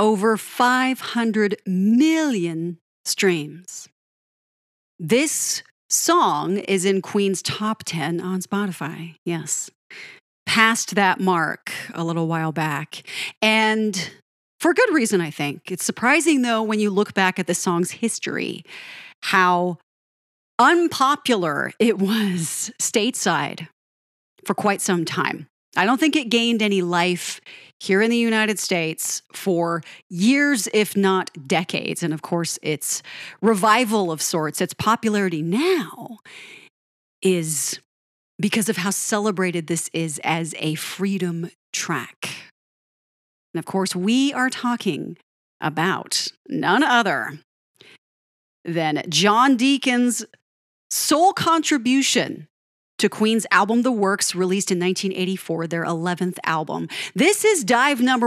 over 500 million streams. This song is in Queen's top 10 on Spotify. Yes. Passed that mark a little while back. And for good reason, I think. It's surprising, though, when you look back at the song's history, how unpopular it was stateside for quite some time. I don't think it gained any life here in the United States for years, if not decades. And of course, its revival of sorts, its popularity now is because of how celebrated this is as a freedom track. And of course, we are talking about none other than John Deacon's sole contribution to Queen's album The Works, released in 1984, their 11th album. This is dive number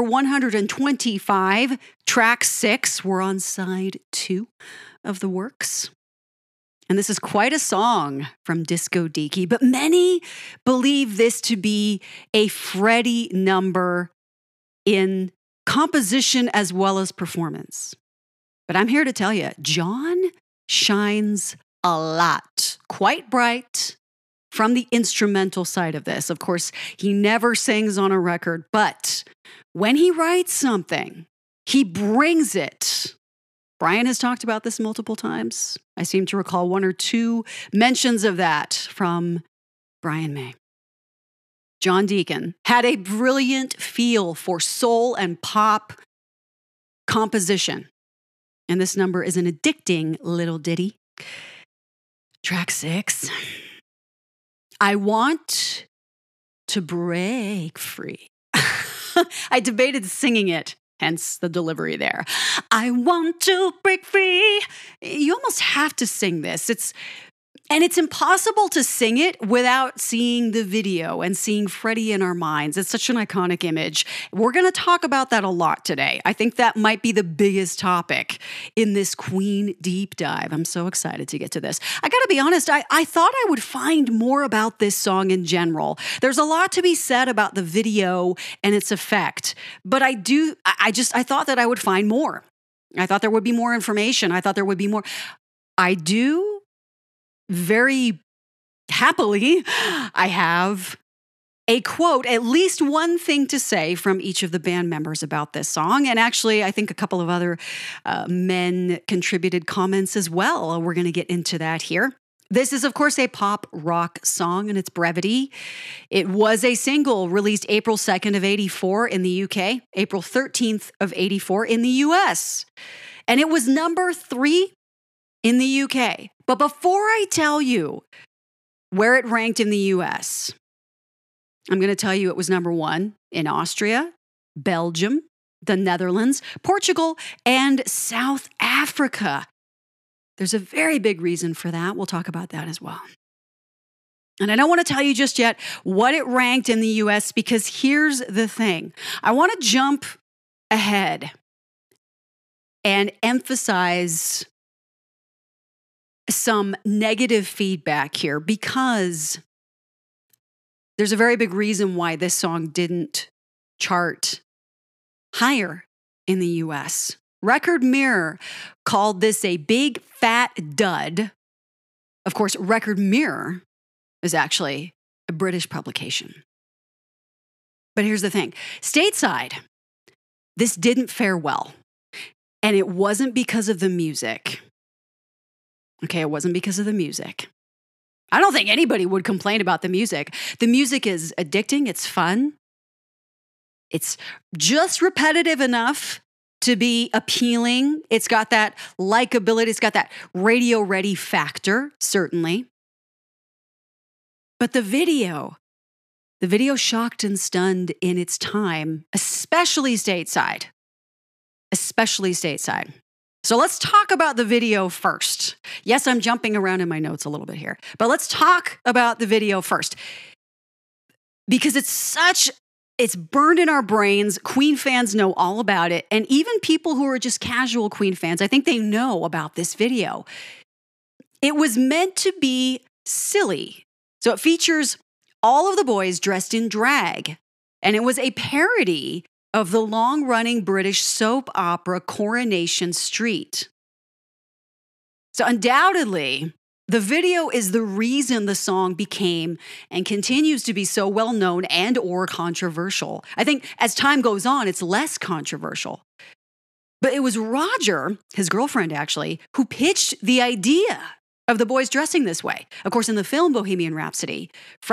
125, track 6. We're on side 2 of The Works. And this is quite a song from Disco Deaky, but many believe this to be a Freddie number in composition as well as performance. But I'm here to tell you, John shines a lot, quite bright, from the instrumental side of this. Of course, he never sings on a record, but when he writes something, he brings it. Brian has talked about this multiple times. I seem to recall 1 or 2 mentions of that from Brian May. John Deacon had a brilliant feel for soul and pop composition. And this number is an addicting little ditty. Track 6. I want to break free. I debated singing it, hence the delivery there. I want to break free. You almost have to sing this. It's impossible to sing it without seeing the video and seeing Freddie in our minds. It's such an iconic image. We're going to talk about that a lot today. I think that might be the biggest topic in this Queen deep dive. I'm so excited to get to this. I got to be honest, I thought I would find more about this song in general. There's a lot to be said about the video and its effect, but I thought that I would find more. I thought there would be more information. I thought there would be more. I do very happily, I have a quote, at least one thing to say from each of the band members about this song. And actually, I think a couple of other men contributed comments as well. We're going to get into that here. This is, of course, a pop rock song in its brevity. It was a single released April 2nd of 84 in the UK, April 13th of 84 in the US. And it was number 3 in the UK. But before I tell you where it ranked in the US, I'm going to tell you it was number 1 in Austria, Belgium, the Netherlands, Portugal, and South Africa. There's a very big reason for that. We'll talk about that as well. And I don't want to tell you just yet what it ranked in the US, because here's the thing. I want to jump ahead and emphasize some negative feedback here, because there's a very big reason why this song didn't chart higher in the US. Record Mirror called this a big fat dud. Of course, Record Mirror is actually a British publication. But here's the thing. Stateside, this didn't fare well. And it wasn't because of the music. Okay, it wasn't because of the music. I don't think anybody would complain about the music. The music is addicting. It's fun. It's just repetitive enough to be appealing. It's got that likability. It's got that radio-ready factor, certainly. But the video shocked and stunned in its time, especially stateside. Especially stateside. So let's talk about the video first. Yes, I'm jumping around in my notes a little bit here, but let's talk about the video first. Because it's burned in our brains. Queen fans know all about it. And even people who are just casual Queen fans, I think they know about this video. It was meant to be silly. So it features all of the boys dressed in drag. And it was a parody of the long-running British soap opera Coronation Street. So undoubtedly, the video is the reason the song became and continues to be so well-known and or controversial. I think as time goes on, it's less controversial. But it was Roger, his girlfriend actually, who pitched the idea of the boys dressing this way. Of course, in the film Bohemian Rhapsody,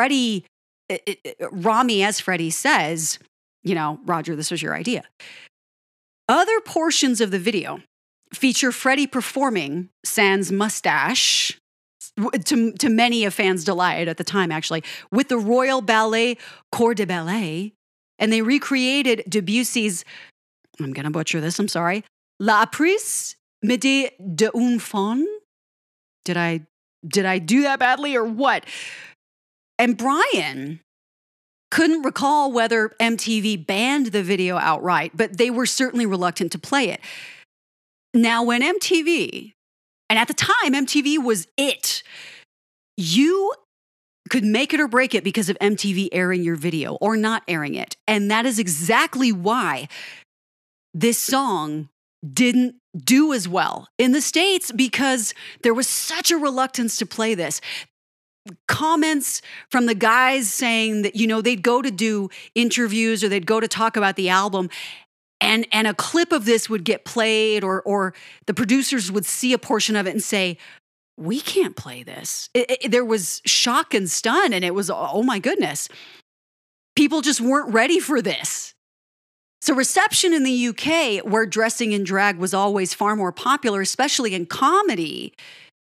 Rami, as Freddie says, Roger, this was your idea. Other portions of the video feature Freddie performing sans mustache, to many a fan's delight at the time, actually, with the Royal Ballet Corps de Ballet, and they recreated Debussy's, I'm going to butcher this, I'm sorry, La Prise Midi d'un Faune. Did I do that badly or what? And Brian couldn't recall whether MTV banned the video outright, but they were certainly reluctant to play it. Now, when MTV, and at the time, MTV was it, you could make it or break it because of MTV airing your video or not airing it. And that is exactly why this song didn't do as well in the States, because there was such a reluctance to play this. Comments from the guys saying that, they'd go to do interviews or they'd go to talk about the album, and a clip of this would get played, or the producers would see a portion of it and say, we can't play this. There was shock and stun, and it was, oh my goodness. People just weren't ready for this. So reception in the UK, where dressing in drag was always far more popular, especially in comedy,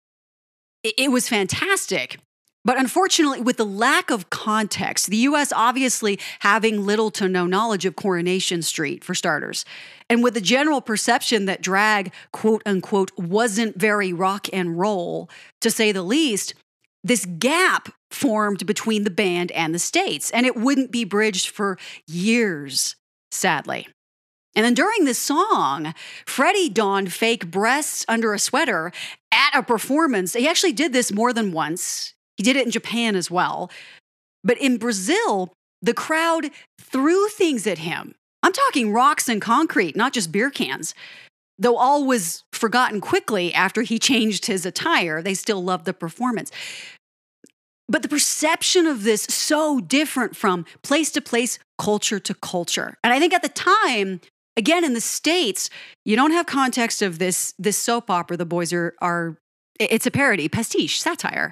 it was fantastic. But unfortunately, with the lack of context, the US obviously having little to no knowledge of Coronation Street, for starters, and with the general perception that drag, quote unquote, wasn't very rock and roll, to say the least, this gap formed between the band and the States, and it wouldn't be bridged for years, sadly. And then during this song, Freddie donned fake breasts under a sweater at a performance. He actually did this more than once. He did it in Japan as well. But in Brazil, the crowd threw things at him. I'm talking rocks and concrete, not just beer cans. Though all was forgotten quickly after he changed his attire, they still loved the performance. But the perception of this so different from place to place, culture to culture. And I think at the time, again, in the States, you don't have context of this soap opera. The boys are it's a parody, pastiche, satire.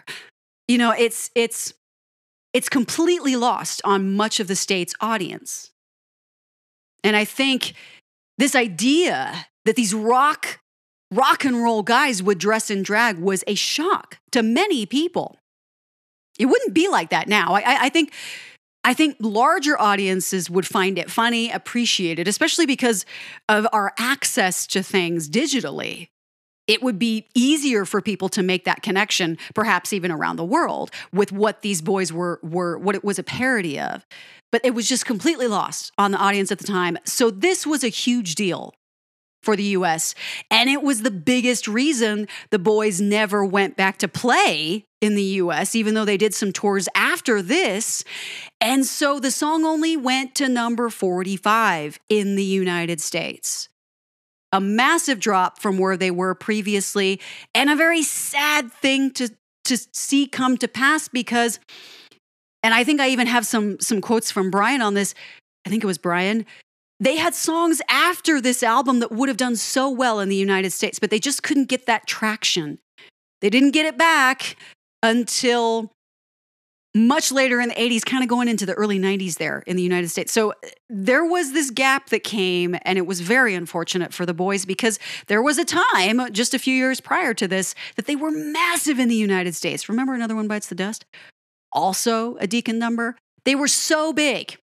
It's completely lost on much of the States' audience. And I think this idea that these rock and roll guys would dress in drag was a shock to many people. It wouldn't be like that now. I think larger audiences would find it funny, appreciate it, especially because of our access to things digitally. It would be easier for people to make that connection, perhaps even around the world, with what these boys were what it was a parody of. But it was just completely lost on the audience at the time. So this was a huge deal for the US. And it was the biggest reason the boys never went back to play in the US, even though they did some tours after this. And so the song only went to number 45 in the United States. A massive drop from where they were previously, and a very sad thing to see come to pass, because, and I think I even have some quotes from Brian on this. I think it was Brian. They had songs after this album that would have done so well in the United States, but they just couldn't get that traction. They didn't get it back until much later in the 80s, kind of going into the early 90s there in the United States. So there was this gap that came, and it was very unfortunate for the boys, because there was a time just a few years prior to this that they were massive in the United States. Remember Another One Bites the Dust? Also a Deacon number. They were so big,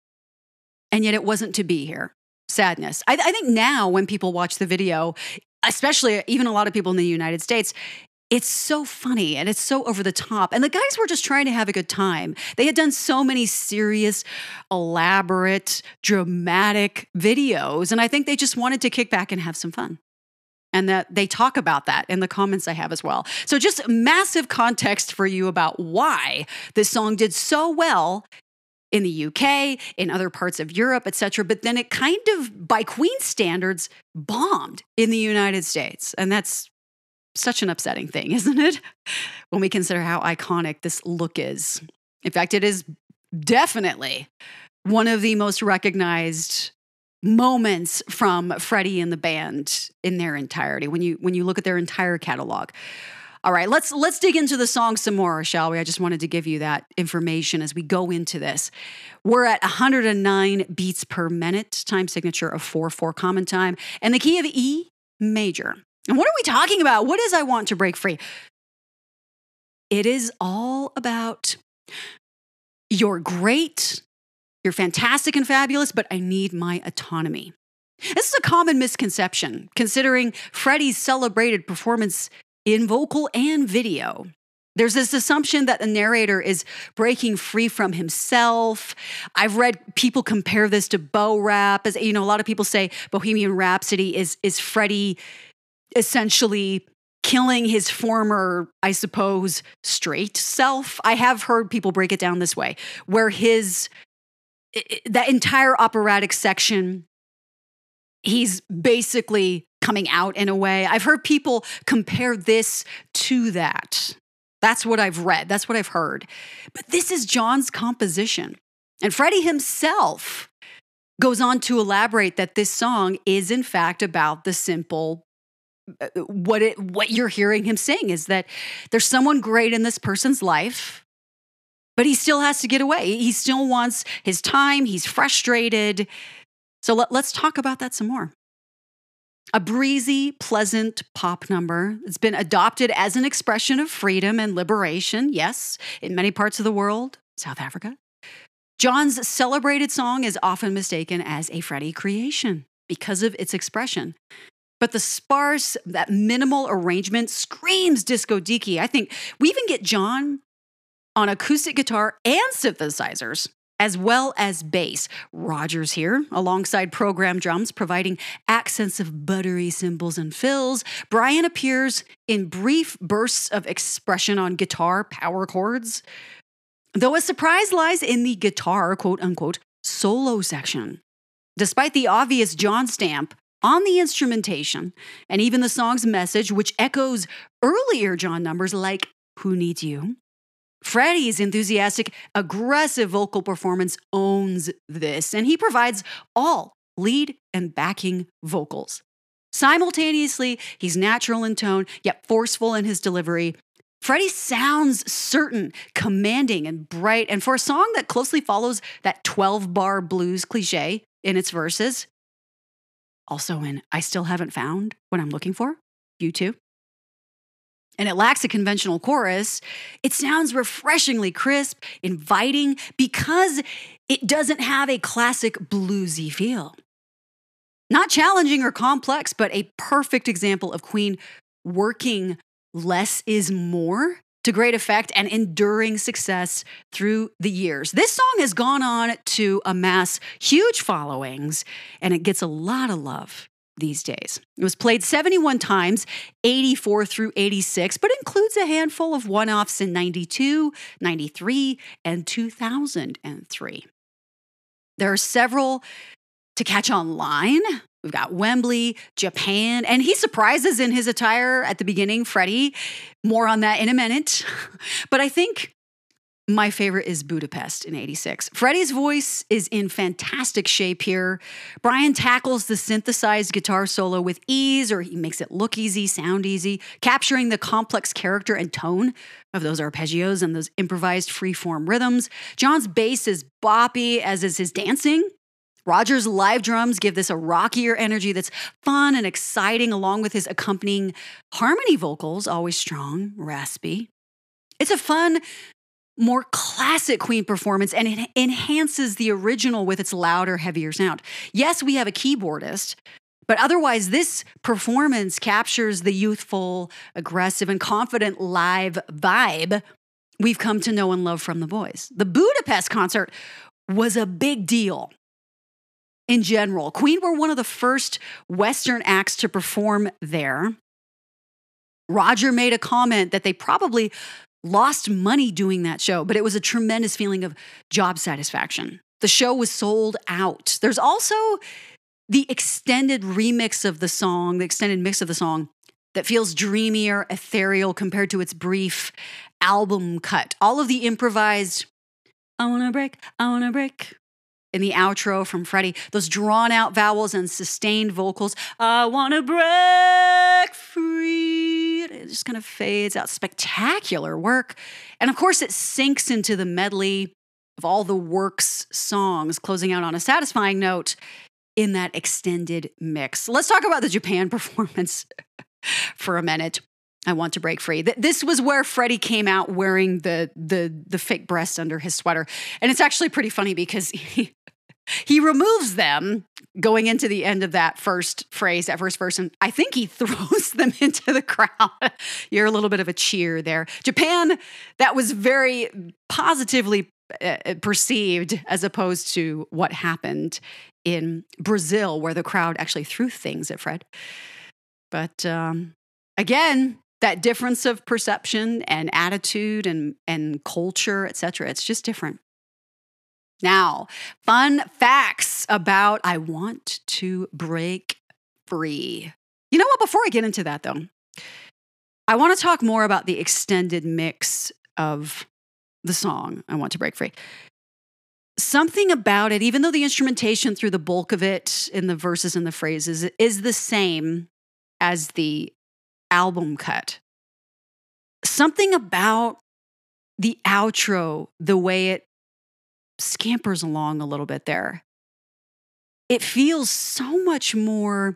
and yet it wasn't to be here. Sadness. I think now when people watch the video, especially even a lot of people in the United States, it's so funny and it's so over the top. And the guys were just trying to have a good time. They had done so many serious, elaborate, dramatic videos. And I think they just wanted to kick back and have some fun. And that they talk about that in the comments I have as well. So just massive context for you about why this song did so well in the UK, in other parts of Europe, etc. But then it kind of, by Queen standards, bombed in the United States. And that's such an upsetting thing, isn't it? When we consider how iconic this look is. In fact, it is definitely one of the most recognized moments from Freddie and the band in their entirety, when you look at their entire catalog. All right, let's dig into the song some more, shall we? I just wanted to give you that information as we go into this. We're at 109 beats per minute, time signature of 4/4 common time, and the key of E major. And what are we talking about? What is I Want to Break Free? It is all about you're great, you're fantastic and fabulous, but I need my autonomy. This is a common misconception, considering Freddie's celebrated performance in vocal and video. There's this assumption that the narrator is breaking free from himself. I've read people compare this to Bo Rap. As you know, a lot of people say Bohemian Rhapsody is Freddie essentially killing his former, I suppose, straight self. I have heard people break it down this way, where that entire operatic section, he's basically coming out in a way. I've heard people compare this to that. That's what I've read. That's what I've heard. But this is John's composition. And Freddie himself goes on to elaborate that this song is in fact about the simple, what you're hearing him sing is that there's someone great in this person's life, but he still has to get away. He still wants his time. He's frustrated. So let's talk about that some more. A breezy, pleasant pop number. It's been adopted as an expression of freedom and liberation, yes, in many parts of the world, South Africa. John's celebrated song is often mistaken as a Freddie creation because of its expression. But the sparse, that minimal arrangement screams disco dicky. I think we even get John on acoustic guitar and synthesizers, as well as bass. Roger's here, alongside program drums, providing accents of buttery cymbals and fills. Brian appears in brief bursts of expression on guitar power chords, though a surprise lies in the guitar, quote-unquote, solo section. Despite the obvious John stamp on the instrumentation, and even the song's message, which echoes earlier John numbers like Who Needs You, Freddie's enthusiastic, aggressive vocal performance owns this, and he provides all lead and backing vocals. Simultaneously, he's natural in tone, yet forceful in his delivery. Freddie sounds certain, commanding, and bright, and for a song that closely follows that 12-bar blues cliche in its verses, also in I Still Haven't Found What I'm Looking For, You Too, and it lacks a conventional chorus, it sounds refreshingly crisp, inviting, because it doesn't have a classic bluesy feel. Not challenging or complex, but a perfect example of Queen working less is more to great effect and enduring success through the years. This song has gone on to amass huge followings, and it gets a lot of love these days. It was played 71 times, 84 through 86, but includes a handful of one-offs in 92, 93, and 2003. There are several to catch online. We've got Wembley, Japan, and he surprises in his attire at the beginning, Freddie. More on that in a minute. But I think my favorite is Budapest in 86. Freddie's voice is in fantastic shape here. Brian tackles the synthesized guitar solo with ease, or he makes it look easy, sound easy, capturing the complex character and tone of those arpeggios and those improvised free-form rhythms. John's bass is boppy, as is his dancing. Roger's live drums give this a rockier energy that's fun and exciting, along with his accompanying harmony vocals, always strong, raspy. It's a fun, more classic Queen performance, and it enhances the original with its louder, heavier sound. Yes, we have a keyboardist, but otherwise this performance captures the youthful, aggressive, and confident live vibe we've come to know and love from the boys. The Budapest concert was a big deal. In general, Queen were one of the first Western acts to perform there. Roger made a comment that they probably lost money doing that show, but it was a tremendous feeling of job satisfaction. The show was sold out. There's also the extended remix of the song, the extended mix of the song that feels dreamier, ethereal compared to its brief album cut. All of the improvised, I wanna break, in the outro from Freddie, those drawn out vowels and sustained vocals, I wanna break free. It just kind of fades out. Spectacular work. And of course, it sinks into the medley of all the works songs, closing out on a satisfying note in that extended mix. Let's talk about the Japan performance for a minute. I want to break free. This was where Freddie came out wearing the fake breasts under his sweater. And it's actually pretty funny because he removes them going into the end of that first phrase, that first verse, and I think he throws them into the crowd. You're a little bit of a cheer there. Japan, that was very positively perceived as opposed to what happened in Brazil, where the crowd actually threw things at Fred. But again, that difference of perception and attitude and culture, etc. It's just different. Now, fun facts about I Want to Break Free. You know what? Before I get into that, though, I want to talk more about the extended mix of the song, I Want to Break Free. Something about it, even though the instrumentation through the bulk of it in the verses and the phrases is the same as the album cut, something about the outro, the way it scampers along a little bit there, it feels so much more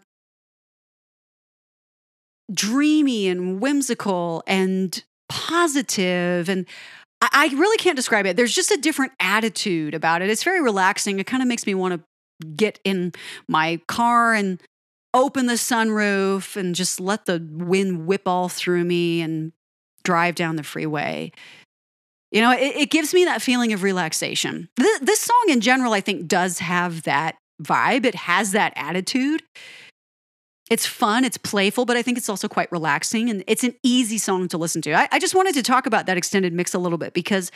dreamy and whimsical and positive, and I really can't describe it. There's just a different attitude about it. It's very relaxing. It kind of makes me want to get in my car and open the sunroof and just let the wind whip all through me and drive down the freeway. You know, it gives me that feeling of relaxation. This song in general, I think, does have that vibe. It has that attitude. It's fun, it's playful, but I think it's also quite relaxing, and it's an easy song to listen to. I just wanted to talk about that extended mix a little bit because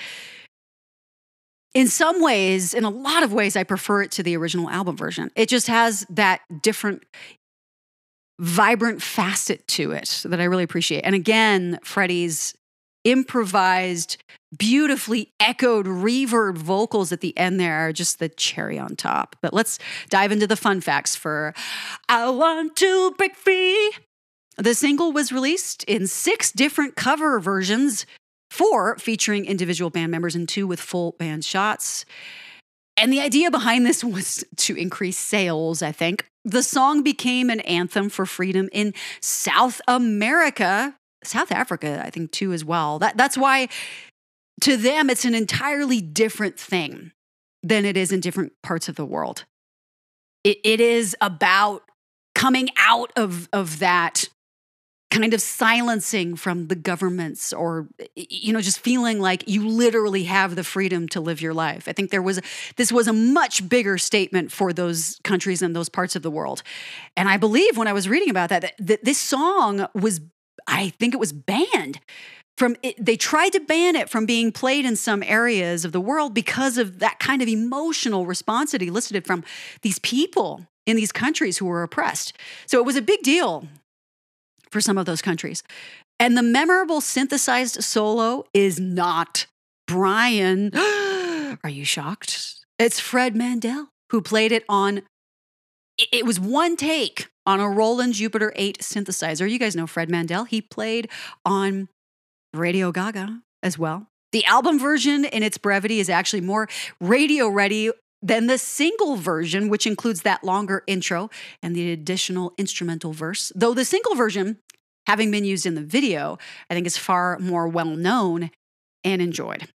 in some ways, in a lot of ways, I prefer it to the original album version. It just has that different, vibrant facet to it that I really appreciate. And again, Freddie's improvised, beautifully echoed reverb vocals at the end there are just the cherry on top. But let's dive into the fun facts for I Want to Break Free. The single was released in 6 different cover versions, 4 featuring individual band members and 2 with full band shots. And the idea behind this was to increase sales, I think. The song became an anthem for freedom in South America, South Africa, I think, too, as well. That's why, to them, it's an entirely different thing than it is in different parts of the world. It is about coming out of that kind of silencing from the governments, or, you know, just feeling like you literally have the freedom to live your life. I think this was a much bigger statement for those countries and those parts of the world. And I believe when I was reading about that this song was, I think it was banned from it. They tried to ban it from being played in some areas of the world because of that kind of emotional response that elicited from these people in these countries who were oppressed. So it was a big deal for some of those countries. And the memorable synthesized solo is not Brian. Are you shocked? It's Fred Mandel who played it on, it was one take on a Roland Jupiter 8 synthesizer. You guys know Fred Mandel. He played on Radio Gaga as well. The album version in its brevity is actually more radio ready than the single version, which includes that longer intro and the additional instrumental verse. Though the single version, having been used in the video, I think is far more well-known and enjoyed.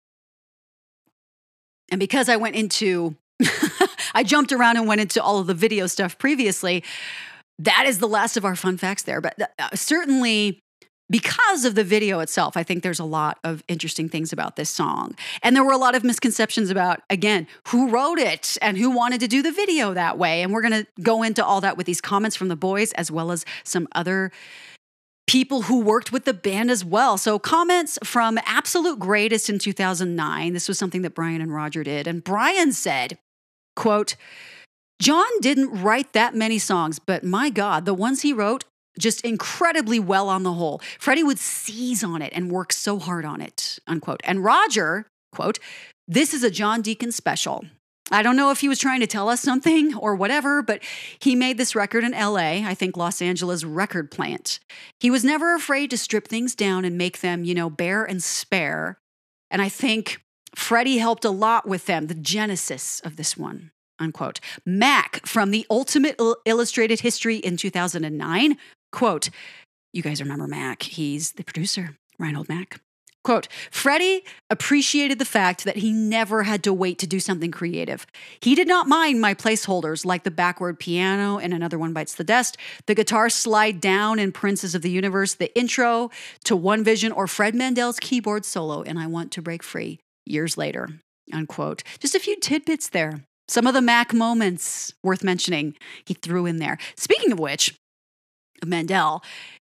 And because I went into, I jumped around and went into all of the video stuff previously, that is the last of our fun facts there. But certainly, because of the video itself, I think there's a lot of interesting things about this song. And there were a lot of misconceptions about, again, who wrote it and who wanted to do the video that way. And we're going to go into all that with these comments from the boys, as well as some other people who worked with the band as well. So comments from Absolute Greatest in 2009. This was something that Brian and Roger did. And Brian said, quote, John didn't write that many songs, but my God, the ones he wrote, just incredibly well on the whole. Freddie would seize on it and work so hard on it, unquote. And Roger, quote, this is a John Deacon special. I don't know if he was trying to tell us something or whatever, but he made this record in LA, I think Los Angeles record plant. He was never afraid to strip things down and make them, bare and spare. And I think Freddie helped a lot with them, the genesis of this one, unquote. Mac from the Ultimate Illustrated History in 2009, quote, you guys remember Mac, he's the producer, Reinhold Mack. Quote, Freddie appreciated the fact that he never had to wait to do something creative. He did not mind my placeholders like the backward piano and Another One Bites the Dust, the guitar slide down in Princes of the Universe, the intro to One Vision, or Fred Mandel's keyboard solo, and I Want to Break Free years later, unquote. Just a few tidbits there. Some of the Mac moments worth mentioning he threw in there. Speaking of which, Mandel,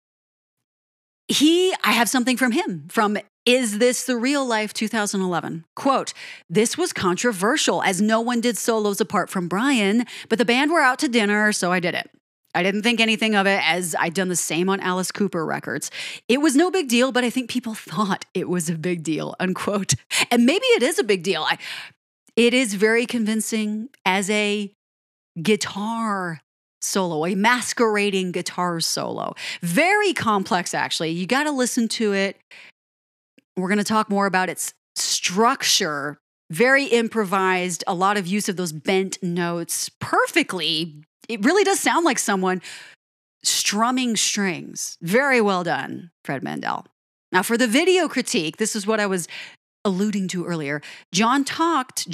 I have something from him, from Is This the Real Life 2011. Quote, this was controversial as no one did solos apart from Brian, but the band were out to dinner, so I did it. I didn't think anything of it as I'd done the same on Alice Cooper records. It was no big deal, but I think people thought it was a big deal, unquote. And maybe it is a big deal. It is very convincing as a guitar solo, a masquerading guitar solo. Very complex, actually. You got to listen to it. We're going to talk more about its structure. Very improvised, a lot of use of those bent notes perfectly. It really does sound like someone strumming strings. Very well done, Fred Mandel. Now, for the video critique, this is what I was alluding to earlier. John talked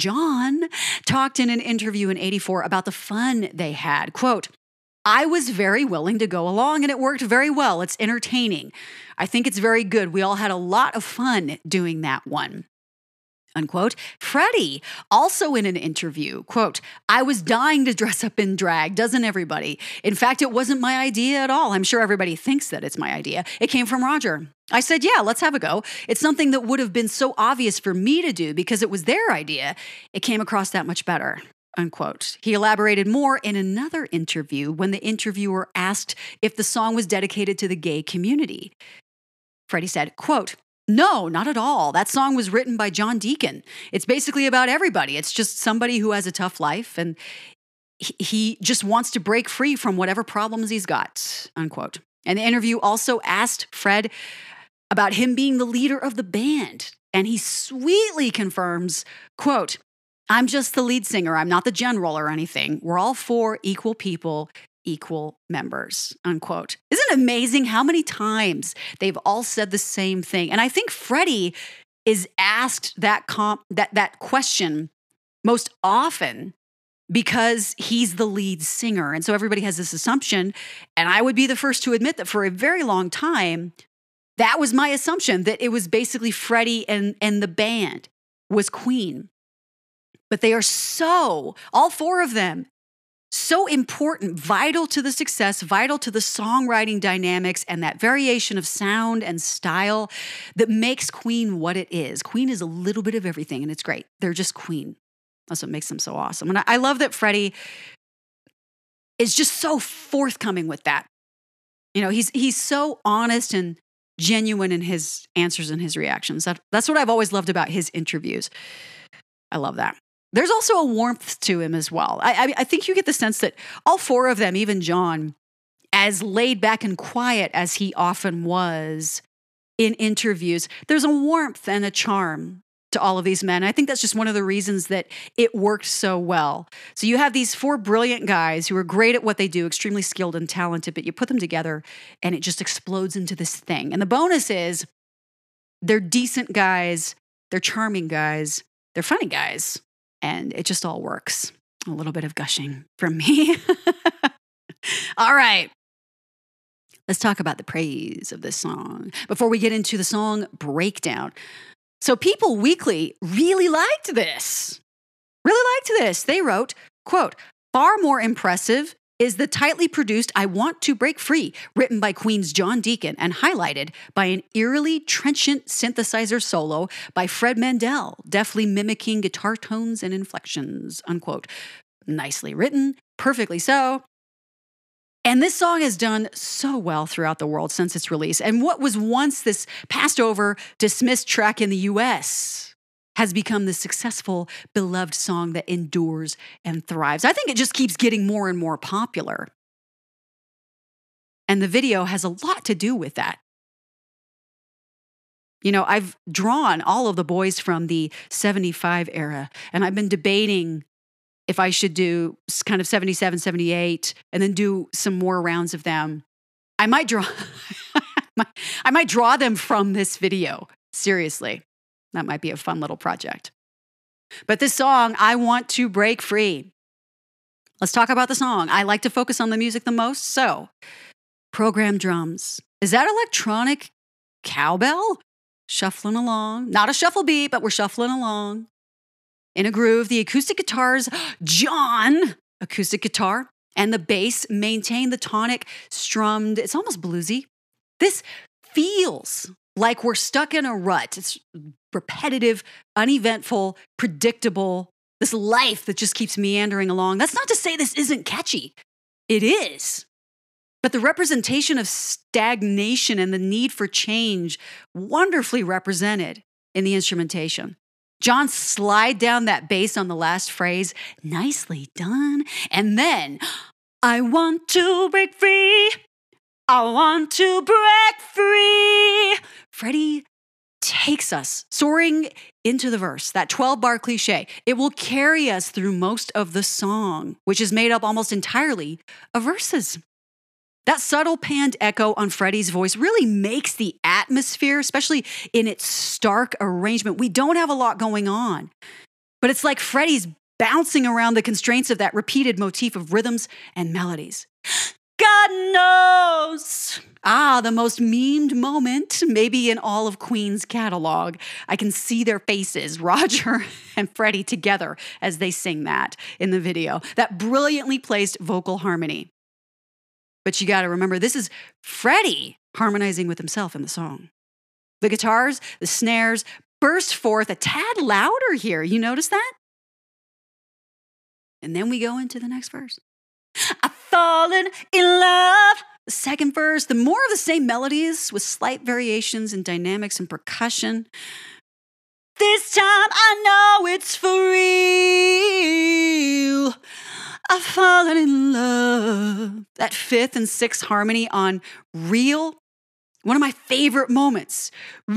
in an interview in '84 about the fun they had. Quote, I was very willing to go along and it worked very well. It's entertaining. I think it's very good. We all had a lot of fun doing that one. Unquote. Freddie, also in an interview, quote, I was dying to dress up in drag, doesn't everybody? In fact, it wasn't my idea at all. I'm sure everybody thinks that it's my idea. It came from Roger. I said, yeah, let's have a go. It's something that would have been so obvious for me to do because it was their idea. It came across that much better. Unquote. He elaborated more in another interview when the interviewer asked if the song was dedicated to the gay community. Freddie said, quote, no, not at all. That song was written by John Deacon. It's basically about everybody. It's just somebody who has a tough life and he just wants to break free from whatever problems he's got, unquote. And the interview also asked Fred about him being the leader of the band. And he sweetly confirms, quote, I'm just the lead singer. I'm not the general or anything. We're all four equal people, equal members, unquote. Isn't it amazing how many times they've all said the same thing? And I think Freddie is asked that question most often because he's the lead singer. And so everybody has this assumption, and I would be the first to admit that for a very long time, that was my assumption, that it was basically Freddie and the band was Queen. But they are all four of them, so important, vital to the success, vital to the songwriting dynamics and that variation of sound and style that makes Queen what it is. Queen is a little bit of everything, and it's great. They're just Queen. That's what makes them so awesome. And I love that Freddie is just so forthcoming with that. You know, he's so honest and genuine in his answers and his reactions. That's what I've always loved about his interviews. I love that. There's also a warmth to him as well. I think you get the sense that all four of them, even John, as laid back and quiet as he often was in interviews, there's a warmth and a charm to all of these men. I think that's just one of the reasons that it worked so well. So you have these four brilliant guys who are great at what they do, extremely skilled and talented, but you put them together and it just explodes into this thing. And the bonus is they're decent guys, they're charming guys, they're funny guys. And it just all works. A little bit of gushing from me. All right. Let's talk about the praise of this song before we get into the song breakdown. So People Weekly really liked this. They wrote, quote, far more impressive is the tightly produced I Want to Break Free, written by Queen's John Deacon and highlighted by an eerily trenchant synthesizer solo by Fred Mandel, deftly mimicking guitar tones and inflections, unquote. Nicely written, perfectly so. And this song has done so well throughout the world since its release. And what was once this passed over, dismissed track in the US has become the successful, beloved song that endures and thrives. I think it just keeps getting more and more popular. And the video has a lot to do with that. You know, I've drawn all of the boys from the 75 era, and I've been debating if I should do kind of 77, 78, and then do some more rounds of them. I might draw them from this video. Seriously. That might be a fun little project. But this song, I Want to Break Free. Let's talk about the song. I like to focus on the music the most. So, programmed drums. Is that electronic cowbell? Shuffling along. Not a shuffle beat, but we're shuffling along. In a groove, the acoustic guitars, John acoustic guitar, and the bass maintain the tonic, strummed. It's almost bluesy. This feels like we're stuck in a rut. It's repetitive, uneventful, predictable. This life that just keeps meandering along. That's not to say this isn't catchy. It is. But the representation of stagnation and the need for change, wonderfully represented in the instrumentation. John slide down that bass on the last phrase. Nicely done. And then, I want to break free. I want to break free. Freddie takes us soaring into the verse, that 12-bar cliche. It will carry us through most of the song, which is made up almost entirely of verses. That subtle panned echo on Freddie's voice really makes the atmosphere, especially in its stark arrangement. We don't have a lot going on, but it's like Freddie's bouncing around the constraints of that repeated motif of rhythms and melodies. God knows. The most memed moment, maybe in all of Queen's catalog. I can see their faces, Roger and Freddie together as they sing that in the video. That brilliantly placed vocal harmony. But you got to remember, this is Freddie harmonizing with himself in the song. The guitars, the snares burst forth a tad louder here. You notice that? And then we go into the next verse. I've fallen in love. The second verse, the more of the same melodies with slight variations in dynamics and percussion. This time I know it's for real. I've fallen in love. That fifth and sixth harmony on real, one of my favorite moments.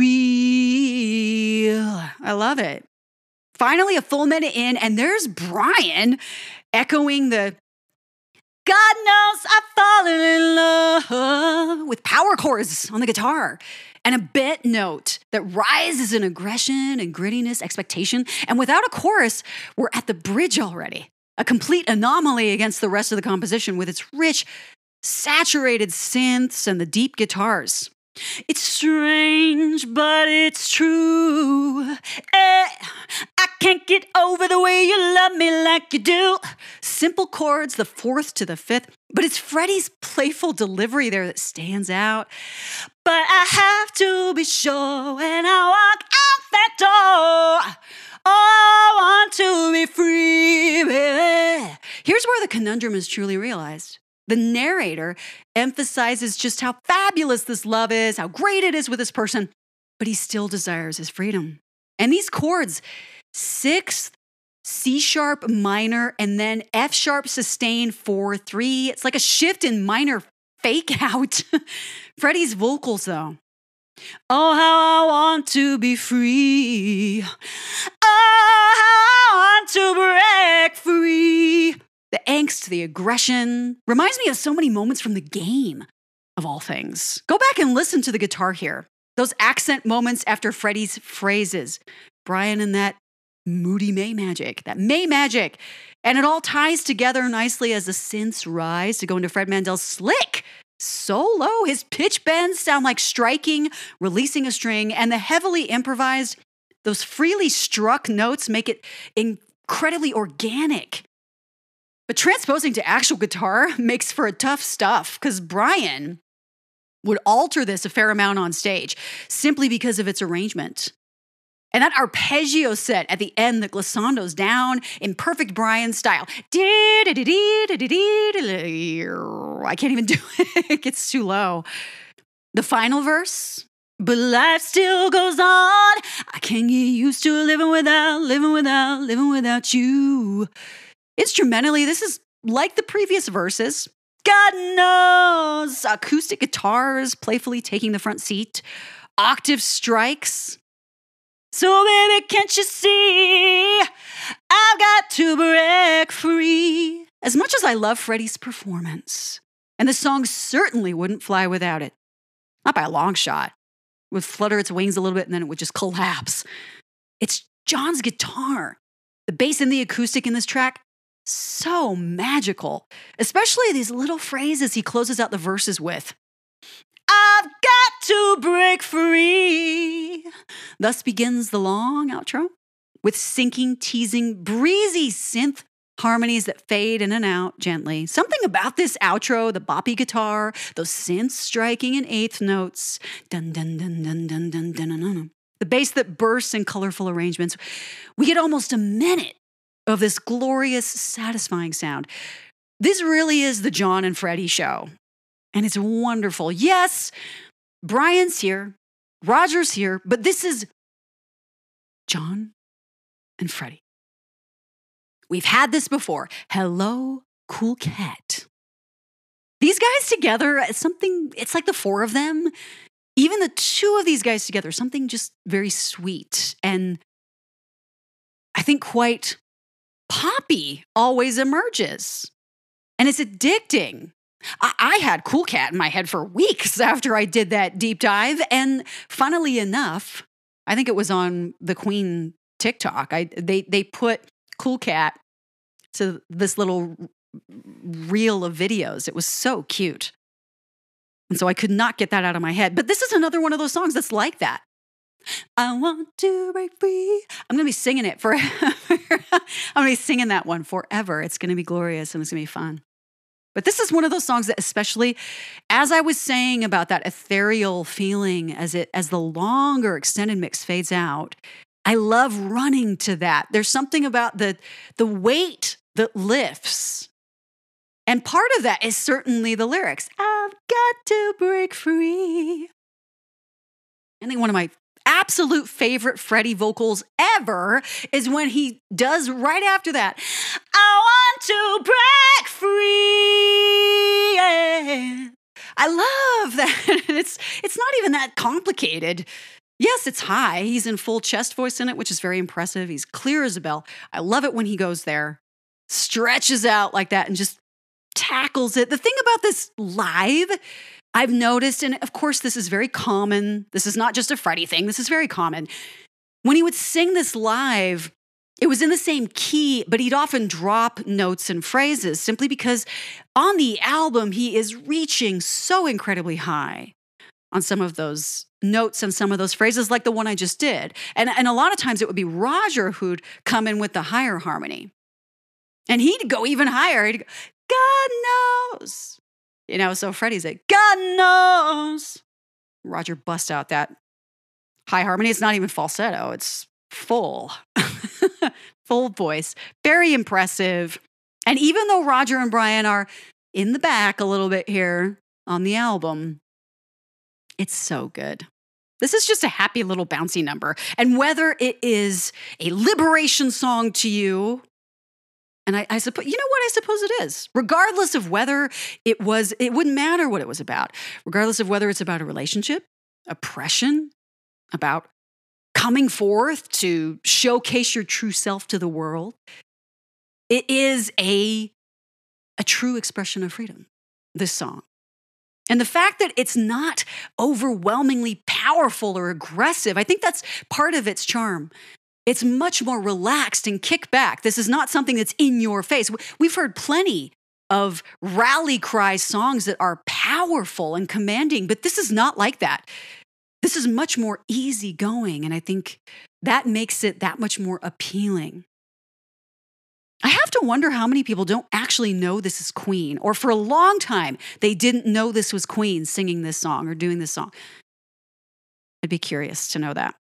Real. I love it. Finally, a full minute in, and there's Brian echoing the God knows I've fallen in love with power chords on the guitar and a bit note that rises in aggression and grittiness, expectation. And without a chorus, we're at the bridge already. A complete anomaly against the rest of the composition with its rich, saturated synths and the deep guitars. It's strange, but it's true. I can't get over the way you love me like you do. Simple chords, the fourth to the fifth, but it's Freddie's playful delivery there that stands out. But I have to be sure when I walk out that door. Oh, I want to be free, baby. Here's where the conundrum is truly realized. The narrator emphasizes just how fabulous this love is, how great it is with this person, but he still desires his freedom. And these chords, sixth, C sharp minor, and then F sharp sustain 4-3. It's like a shift in minor fake out. Freddie's vocals, though. Oh, how I want to be free. Oh, how I want to break free. The angst, the aggression, reminds me of so many moments from the game, of all things. Go back and listen to the guitar here. Those accent moments after Freddie's phrases. Brian and that moody May magic. And it all ties together nicely as the synths rise to go into Fred Mandel's slick solo. His pitch bends sound like striking, releasing a string, and the heavily improvised, those freely struck notes make it incredibly organic. But transposing to actual guitar makes for a tough stuff because Brian would alter this a fair amount on stage simply because of its arrangement. And that arpeggio set at the end that glissandos down in perfect Brian style. I can't even do it. It gets too low. The final verse, but life still goes on. I can't get used to living without you. Instrumentally, this is like the previous verses. God knows. Acoustic guitars playfully taking the front seat. Octave strikes. So baby, can't you see? I've got to break free. As much as I love Freddie's performance, and the song certainly wouldn't fly without it. Not by a long shot. It would flutter its wings a little bit and then it would just collapse. It's John's guitar. The bass and the acoustic in this track, so magical. Especially these little phrases he closes out the verses with. I've got to break free. Thus begins the long outro with sinking, teasing, breezy synth harmonies that fade in and out gently. Something about this outro, the boppy guitar, those synths striking in eighth notes. Dun, dun, dun, dun, dun, dun, dun, dun, dun. The bass that bursts in colorful arrangements. We get almost a minute of this glorious, satisfying sound. This really is the John and Freddie show. And it's wonderful. Yes, Brian's here, Roger's here, but this is John and Freddie. We've had this before. Hello, Cool Cat. These guys together, it's like the four of them. Even the two of these guys together, something just very sweet and I think quite poppy always emerges. And it's addicting. I had Cool Cat in my head for weeks after I did that deep dive. And funnily enough, I think it was on the Queen TikTok. They put Cool Cat to this little reel of videos. It was so cute. And so I could not get that out of my head. But this is another one of those songs that's like that. I want to break free. I'm going to be singing it forever. I'm going to be singing that one forever. It's going to be glorious and it's going to be fun. But this is one of those songs that especially, as I was saying about that ethereal feeling as the longer extended mix fades out, I love running to that. There's something about the weight that lifts. And part of that is certainly the lyrics. I've got to break free. I think one of my absolute favorite Freddie vocals ever is when he does right after that, I want to break free. Yeah. I love that. It's not even that complicated. Yes, it's high. He's in full chest voice in it, which is very impressive. He's clear as a bell. I love it when he goes there, stretches out like that and just tackles it. The thing about this live, I've noticed, and of course this is very common. This is not just a Freddie thing. This is very common. When he would sing this live, it was in the same key, but he'd often drop notes and phrases simply because on the album, he is reaching so incredibly high on some of those notes and some of those phrases like the one I just did. And a lot of times it would be Roger who'd come in with the higher harmony. And he'd go even higher. He'd go, God knows. You know, so Freddie's like, God knows. Roger busts out that high harmony. It's not even falsetto. It's full. Full voice. Very impressive. And even though Roger and Brian are in the back a little bit here on the album, it's so good. This is just a happy little bouncy number. And whether it is a liberation song to you, and I suppose, you know what I suppose it is. Regardless of whether it wouldn't matter what it was about. Regardless of whether it's about a relationship, oppression, about coming forth to showcase your true self to the world. It is a true expression of freedom, this song. And the fact that it's not overwhelmingly powerful or aggressive, I think that's part of its charm. It's much more relaxed and kick back. This is not something that's in your face. We've heard plenty of rally cry songs that are powerful and commanding, but this is not like that. This is much more easygoing, and I think that makes it that much more appealing. I have to wonder how many people don't actually know this is Queen, or for a long time, they didn't know this was Queen singing this song or doing this song. I'd be curious to know that.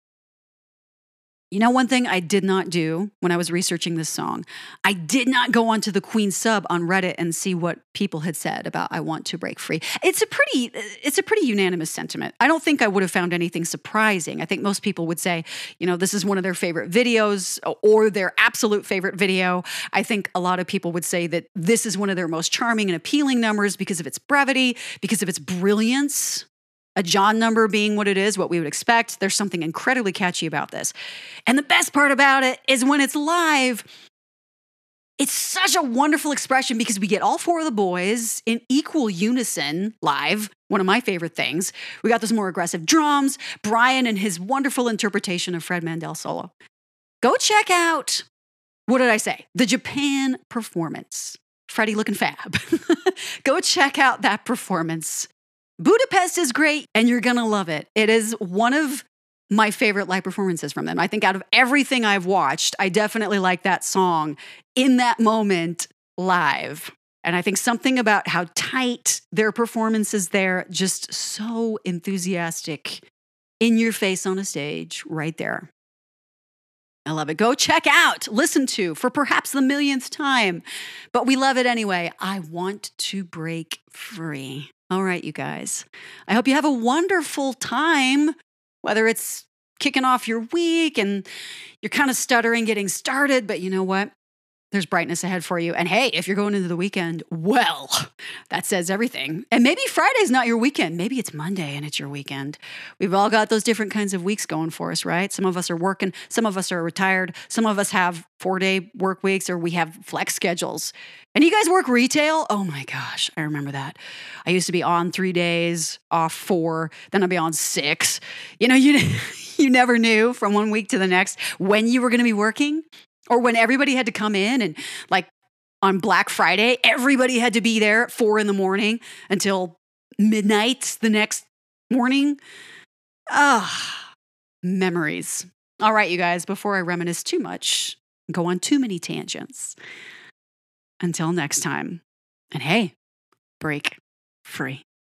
You know, one thing I did not do when I was researching this song, I did not go onto the Queen sub on Reddit and see what people had said about "I Want to Break Free." It's a pretty unanimous sentiment. I don't think I would have found anything surprising. I think most people would say, you know, this is one of their favorite videos or their absolute favorite video. I think a lot of people would say that this is one of their most charming and appealing numbers because of its brevity, because of its brilliance. A John number being what it is, what we would expect. There's something incredibly catchy about this. And the best part about it is when it's live, it's such a wonderful expression because we get all four of the boys in equal unison live. One of my favorite things. We got those more aggressive drums, Brian and his wonderful interpretation of Fred Mandel solo. Go check out, what did I say? The Japan performance. Freddie looking fab. Go check out that performance. Budapest is great, and you're going to love it. It is one of my favorite live performances from them. I think out of everything I've watched, I definitely like that song in that moment live. And I think something about how tight their performance is there, just so enthusiastic, in your face on a stage right there. I love it. Go check out, listen to, for perhaps the millionth time. But we love it anyway. I Want to Break Free. All right, you guys. I hope you have a wonderful time, whether it's kicking off your week and you're kind of stuttering getting started, but you know what? There's brightness ahead for you. And hey, if you're going into the weekend, well, that says everything. And maybe Friday's not your weekend. Maybe it's Monday and it's your weekend. We've all got those different kinds of weeks going for us, right? Some of us are working. Some of us are retired. Some of us have 4-day work weeks, or we have flex schedules. And you guys work retail? Oh my gosh, I remember that. I used to be on 3 days, off 4, then I'd be on 6. You know, you never knew from one week to the next when you were going to be working. Or when everybody had to come in and, like, on Black Friday, everybody had to be there at 4 a.m. until midnight the next morning. Memories. All right, you guys, before I reminisce too much, go on too many tangents. Until next time. And hey, break free.